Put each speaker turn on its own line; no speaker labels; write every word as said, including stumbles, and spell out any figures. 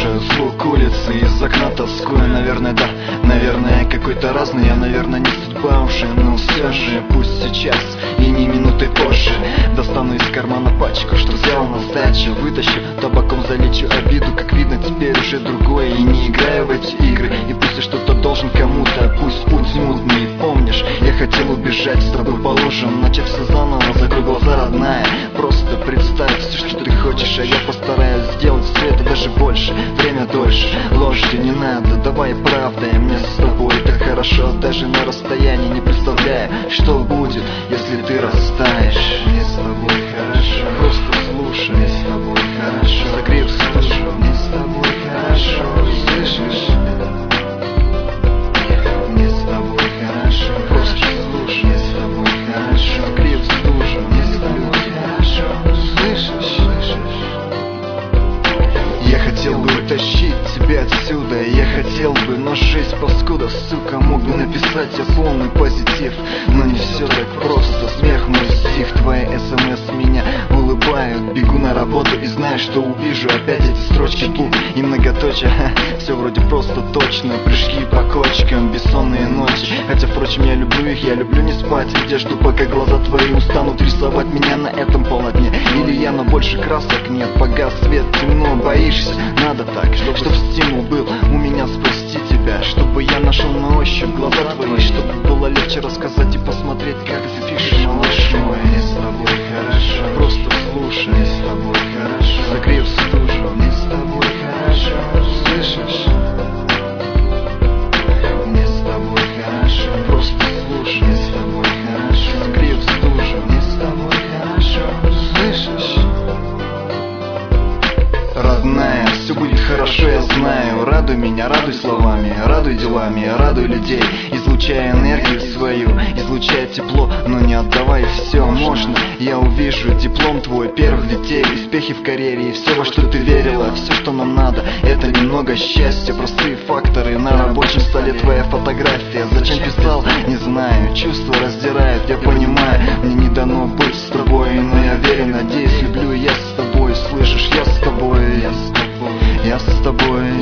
слушаю звук улицы, из окна тоскую. Наверное, да, наверное, какой-то разный я, наверное, не судьба уже, но все же пусть сейчас и не минутой позже. Достану из кармана пачку, что взял на сдачу, вытащу, табаком залечу обиду. Как видно, теперь уже другое, и не играю в эти игры. И пусть я что-то должен кому-то, пусть путь мутный. Помнишь, я хотел убежать, с тобой положим начать все заново. Закрой глаза, родная, просто представь все, что ты хочешь, а я постараюсь сделать все это даже больше. Время дольше, ложи не надо, давай правда, и мне с тобой так хорошо, даже на расстоянии. Не представляю, что будет, если ты растаешь.
Мне с тобой хорошо,
просто слушай.
Мне с тобой хорошо,
согрев душу.
Мне с тобой хорошо, слышишь? Мне с тобой хорошо,
просто слушай.
Мне с тобой хорошо,
согрев душу.
Мне с тобой хорошо, слышишь?
Я хотел бы утащить тебя отсюда, я хотел бы, но жизнь паскуда, сука. Мог бы написать я полный позитив, но не все так просто. Смех мой стих, твои смс меня улыбают. Бегу на работу и знаю, что увижу опять эти строчки букв и многоточия. Все вроде просто точно, прыжки по кочкам, бессонные ночи. Хотя, впрочем, я люблю их, я люблю не спать, где жду, пока глаза твои устанут рисовать меня на этом полотне. Или я, но больше красок нет, погас свет, темно, боишься. Надо так, чтобы, чтобы стимул был у меня спасти тебя, чтобы я нашел на ощупь глаза твои, чтобы было легче рассказать и посмотреть, как ты пишешь, малыш мой.
Мне с тобой хорошо,
просто слушай.
Мне с тобой хорошо,
согрев душу.
Мне с тобой хорошо, слышишь? Мне с тобой хорошо,
просто слушай.
Мне с тобой хорошо,
согрев душу.
Мне с тобой хорошо, слышишь?
Родная, все будет хорошо, я знаю. Радуй меня, радуй словами, радуй делами, радуй людей. Излучая энергию свою, излучая тепло, но не отдавай все. Можно, я увижу диплом твой первых детей, успехи в карьере и все, во что ты верила. Все, что нам надо, это немного счастья. Простые факторы, на рабочем столе твоя фотография. Зачем писал, не знаю, чувства раздирают, я понимаю. Мне не дано быть с тобой, но я верю, надеюсь, люблю, я с тобой. Слышишь, я с тобой,
Я с тобой,
я с тобой.